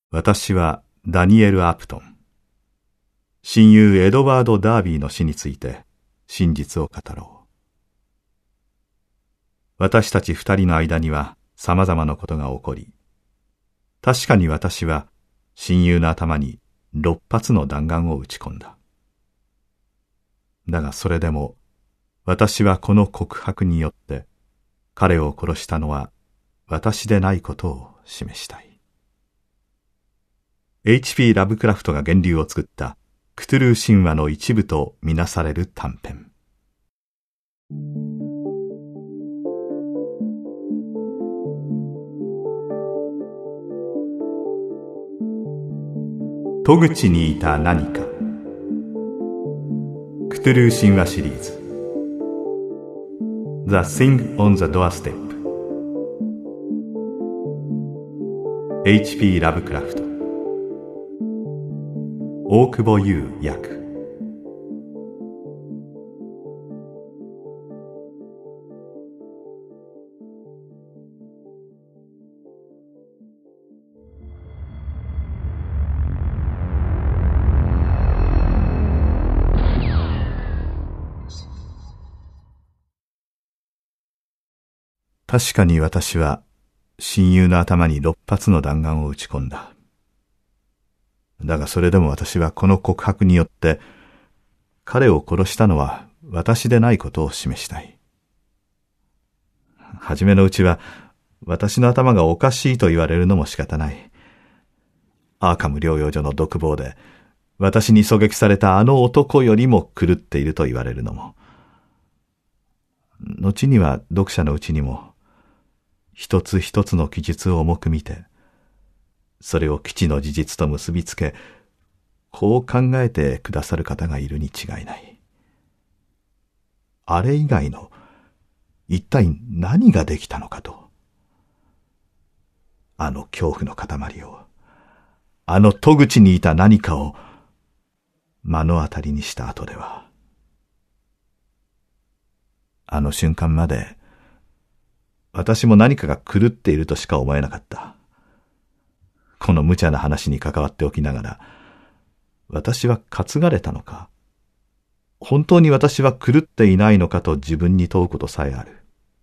私はダニエル・アプトン。親友エドワード・ダービーの死について真実を語ろう。私たち二人の間には様々なことが起こり、確かに私は親友の頭に6発の弾丸を撃ち込んだ。だがそれでも私はこの告白によって彼を殺したのは私でないことを示したい。H.P. ラブクラフトが源流を作ったクトゥルー神話の一部とみなされる短編。戸口にいた何か。クトゥルー神話シリーズ The Thing on the Doorstep。 H.P. ラブクラフト、大久保優訳。確かに私は親友の頭に6発の弾丸を撃ち込んだ。だがそれでも私はこの告白によって彼を殺したのは私でないことを示したい。はじめのうちは私の頭がおかしいと言われるのも仕方ない。アーカム療養所の独房で私に狙撃されたあの男よりも狂っていると言われるのも。後には読者のうちにも一つ一つの記述を重く見て、それを基地の事実と結びつけ、こう考えてくださる方がいるに違いない。あれ以外の一体何ができたのかと。あの恐怖の塊を、あの戸口にいた何かを目の当たりにした後では、あの瞬間まで私も何かが狂っているとしか思えなかった。この無茶な話に関わっておきながら、私は担がれたのか、本当に私は狂っていないのかと自分に問うことさえある。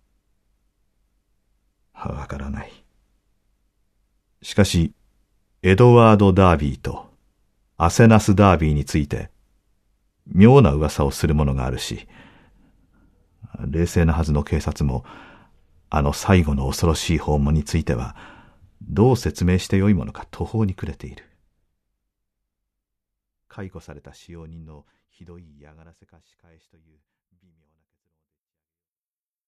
わからない。しかし、エドワード・ダービーとアセナス・ダービーについて、妙な噂をするものがあるし、冷静なはずの警察も、あの最後の恐ろしい訪問については、どう説明してよいものか途方に暮れている。解雇された使用人のひどい嫌がらせか仕返しという微妙な結論で